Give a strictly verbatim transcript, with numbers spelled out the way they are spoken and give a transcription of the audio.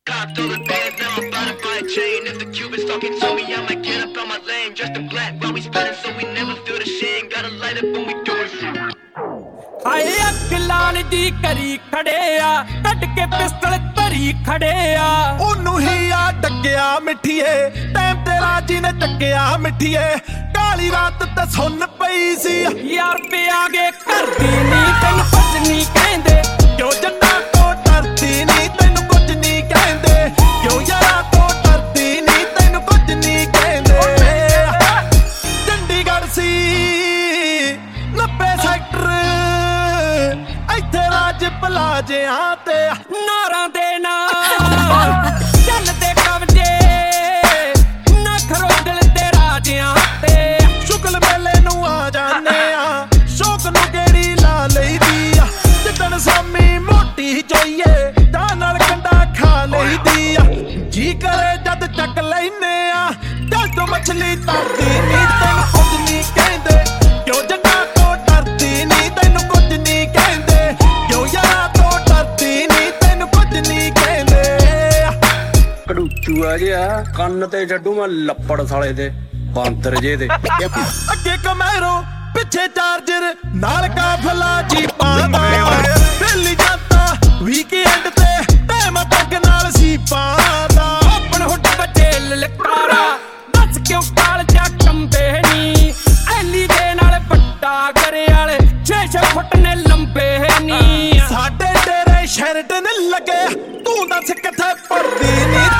Copped all the bands, now I'm about to buy a chain. If the Cubans talking to me, I might get up on my lane. Just in black while we spinning, so we never feel the shame. Gotta light up when we do it. ਹਾਏ ਅੱਗ ਲਾਲ ਦੀ ਕਰੀ ਖੜੇ ਆ ਕੱਢ ਕੇ pistol ਧਰੀ ਖੜੇ ਆ ਉਹਨੂੰ ਹੀ ਆ ਡੱਕਿਆ ਮਿੱਠੀਏ ਟਾਈਮ ਤੇਰਾ ਜਿਹਨੇ ਚੱਕਿਆ ਮਿੱਠੀਏ ਕਾਲੀ ਰਾਤ ਤੇ ਸੁੰਨ ਪਈ ਸੀ ਯਾਰ ਤੇ ਆ ਗਏ ਕਰਦੀ ਨਹੀਂ ਤੈਨੂੰ ਕੁਝ ਨਹੀਂ ਕਹਿੰਦੇ ਕਿਉਂ ਜੱਟਾਂ ਤੋਂ ਡਰਦੀ ਨਹੀਂ ਤੈਨੂੰ ਕੁਝ ਨਹੀਂ ਕਹਿੰਦੇ ਕਿਉਂ ਯਾਰਾਂ ਤੋਂ ਡਰਦੀ ਨਹੀਂ ਤੈਨੂੰ ਕੁਝ ਨਹੀਂ ਕਹਿੰਦੇ ਚੰਡੀਗੜ੍ਹ ਸੀ ਨੱਬੇ ਸੈਕਟਰ ਇੱਥੇ ਰਾਜ ਪਲਾਜਿਆਂ ਤੇ ਨਾਰਾਂ ਦੇ ਨਾਲ ਚੱਲਦੇ ਕਬਜੇ ਨਾ ਖਰੋਡਲ ਤੇ ਰਾਜਿਆਂ ਤੇ ਸ਼ੁਕਲ ਮੇਲੇ ਨੂੰ ਆ ਜਾਂਦੇ ਆ ਸ਼ੌਕ ਨੂੰ ਕਿਹੜੀ ਲਾ ਲਈਦੀ ਆ ਜਿੱਦਣ ਸਾਮੀ ਮੋਟੀ ਜੋਈਏ ਤਾਂ ਨਾਲ ਕੰਡਾ ਖਾ ਲਈਦੀ ਆ ਜੀ ਕਰੇ ਜਦ ਚੱਕ ਲੈਨੇ ਆ ਚੱਲ ਤੋਂ ਮਛਲੀ ਤਰਦੀ ਨਹੀਂ ਤੈਨੂੰ ਕੁਝ ਨਹੀਂ ਕਹਿੰਦੇ ਕਿਉਂ ਜੱਟਾਂ ਤੋਂ ਡਰਦੀ ਨਹੀਂ ਤੈਨੂੰ ਕੁਝ ਨਹੀਂ ਕਹਿੰਦੇ ਕਿਉਂ ਯਾਰਾਂ ਤੋਂ ਡਰਦੀ ਨਹੀਂ ਤੈਨੂੰ ਕੁਝ ਨਹੀਂ ਕਹਿੰਦੇ ਕੜੂਚੂ ਆ ਜਿਆ ਕੰਨ ਤੇ ਛੱਡੂ ਮੈਂ ਲੱਪੜ ਸਾਲੇ ਦੇ ਬਾਂਦਰ ਜੇ ਦੇ ਅੱਗੇ ਕਮੈਰੋ ਪਿੱਛੇ ਚਾਰਜਰ ਨਾਲ ਕਾਫਲਾ ਜੀਪਾਂ ਦਾ ਦਿੱਲੀ ਜਾਂਦਾ ਵੀਕਐਂਡ ਤੇ ਟਾਈਮ ਤੱਕ ਨਾਲ ਸੀਪਾਂ ਦਾ ਆਪਣ ਹੁੱਡ ਬੱਚੇ ਲਲਕਾਰਾ ਦੱਸ ਕਿਉਂ ਕਾਲ ਜਾ ਕੰਬੇ ਨੀ ਐਲੀ ਦੇ ਨਾਲ ਵੱਡਾ ਕਰੇ ਵਾਲੇ ਛੇ ਛੇ ਫੁੱਟ ਨੇ ਲੰਬੇ ਨੀ ਸਾਡੇ ਤੇਰੇ ਸ਼ਰਟ ਨੇ ਲੱਗੇ ਤੂੰ ਦੱਸ ਕਿੱਥੇ ਪੜਦੀ ਨੀ